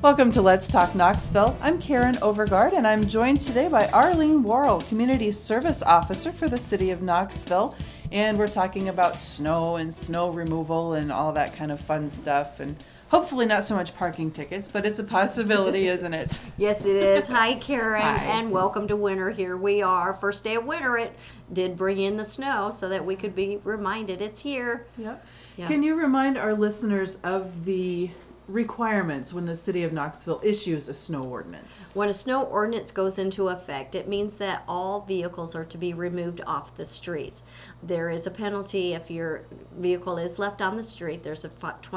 Welcome to Let's Talk Knoxville. I'm Karen Overgard, and I'm joined today by Arlene Worrell, Community Service Officer for the City of Knoxville. And we're talking about snow and snow removal and all that kind of fun stuff. And hopefully not so much parking tickets, but it's a possibility, isn't it? Yes, it is. Hi, Karen, Hi. and welcome to winter. Here we are. First day of winter. It did bring in the snow so that we could be reminded it's here. Yep. Yeah. Can you remind our listeners of the requirements when the City of Knoxville issues a snow ordinance? When a snow ordinance goes into effect, it means that all vehicles are to be removed off the streets. There is a penalty if your vehicle is left on the street. There's a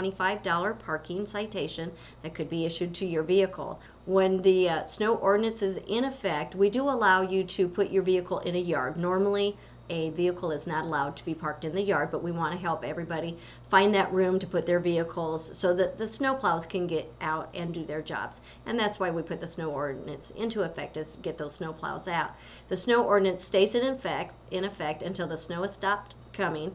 $25 parking citation that could be issued to your vehicle. When the snow ordinance is in effect, we do allow you to put your vehicle in a yard. Normally, a vehicle is not allowed to be parked in the yard, but we want to help everybody find that room to put their vehicles so that the snow plows can get out and do their jobs. And that's why we put the snow ordinance into effect, is to get those snow plows out. The snow ordinance stays in effect until the snow has stopped coming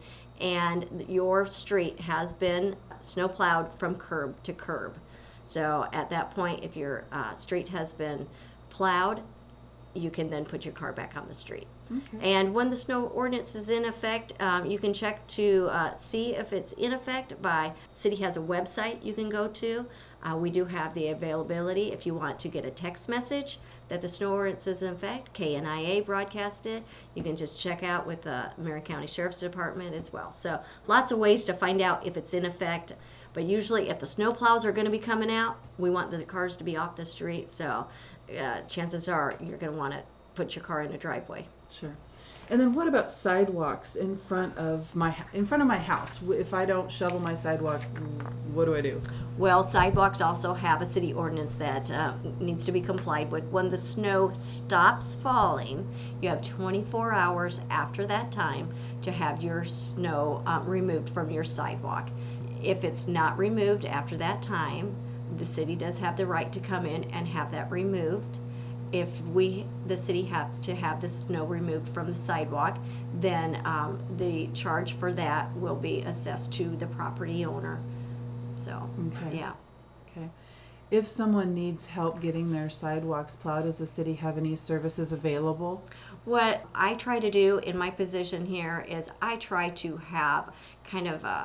and your street has been snow plowed from curb to curb. So at that point, if your street has been plowed, you can then put your car back on the street. Okay. And when the snow ordinance is in effect, you can check to see if it's in effect by, city has a website you can go to. We do have the availability if you want to get a text message that the snow ordinance is in effect. KNIA broadcast it. You can just check out with the Marion County Sheriff's Department as well. So lots of ways to find out if it's in effect. But usually if the snow plows are going to be coming out, we want the cars to be off the street. So chances are you're going to want to put your car in a driveway. Sure. And then what about sidewalks in front of my house? If I don't shovel my sidewalk, what do I do? Well, sidewalks also have a city ordinance that needs to be complied with. When the snow stops falling, you have 24 hours after that time to have your snow removed from your sidewalk. If it's not removed after that time, the city does have the right to come in and have that removed. If the city have to have the snow removed from the sidewalk, then the charge for that will be assessed to the property owner. So, okay. Yeah. Okay. If someone needs help getting their sidewalks plowed, does the city have any services available? What I try to do in my position here is I try to have kind of a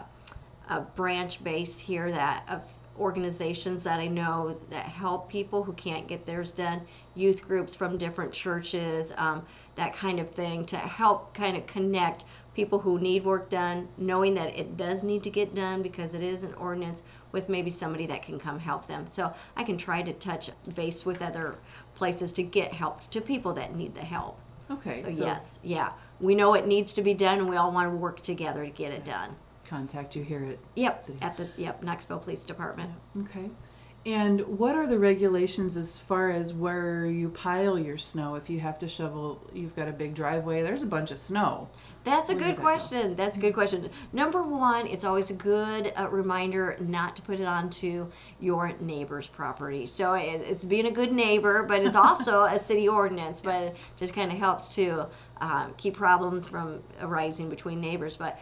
branch base here of organizations that I know that help people who can't get theirs done, youth groups from different churches, that kind of thing, to help kind of connect people who need work done, knowing that it does need to get done because it is an ordinance, with maybe somebody that can come help them. So I can try to touch base with other places to get help to people that need the help. Okay. So yes, yeah. We know it needs to be done and we all want to work together to get it done. Contact you here at Knoxville Police Department. Okay. And what are the regulations as far as where you pile your snow? If you have to shovel, you've got a big driveway, there's a bunch of snow. That's a good question. That's a good question. Number one, it's always a good reminder not to put it onto your neighbor's property. So it's being a good neighbor, but it's also a city ordinance, but it just kind of helps to keep problems from arising between neighbors. But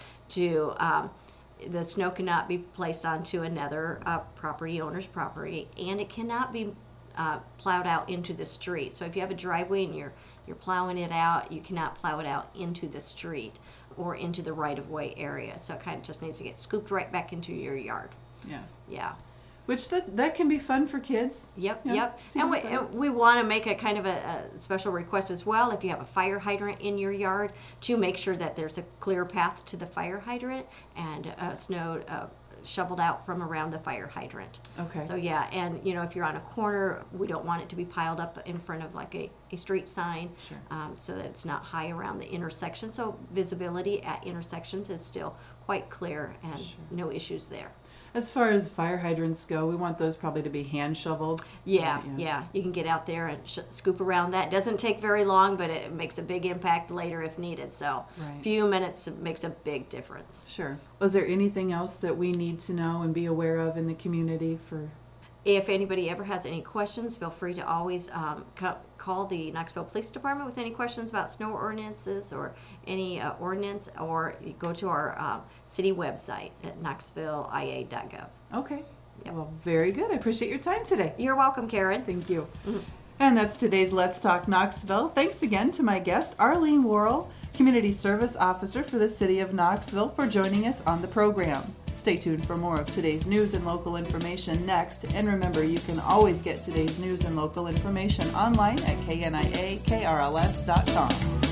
the snow cannot be placed onto another property owner's property, and it cannot be plowed out into the street. So if you have a driveway and you're plowing it out, you cannot plow it out into the street or into the right-of-way area. So it kind of just needs to get scooped right back into your yard. Yeah. Yeah. Which that can be fun for kids. Yep, Yeah, yep. seems And we want to make a kind of a special request as well, if you have a fire hydrant in your yard, to make sure that there's a clear path to the fire hydrant and snow shoveled out from around the fire hydrant. Okay. So yeah, and if you're on a corner, we don't want it to be piled up in front of like a street sign. Sure. So that it's not high around the intersection. So visibility at intersections is still quite clear and Sure. no issues there. As far as fire hydrants go, we want those probably to be hand shoveled. Yeah. You can get out there and scoop around that. It doesn't take very long, but it makes a big impact later if needed. So Right. a few minutes makes a big difference. Sure. Was there anything else that we need to know and be aware of in the community for? If anybody ever has any questions, feel free to always call the Knoxville Police Department with any questions about snow ordinances or any ordinance, or you go to our city website at knoxvilleia.gov. Okay. Yep. Well, very good. I appreciate your time today. You're welcome, Karen. Thank you. Mm-hmm. And that's today's Let's Talk Knoxville. Thanks again to my guest, Arlene Worrell, Community Service Officer for the City of Knoxville, for joining us on the program. Stay tuned for more of today's news and local information next. And remember, you can always get today's news and local information online at kniakrls.com.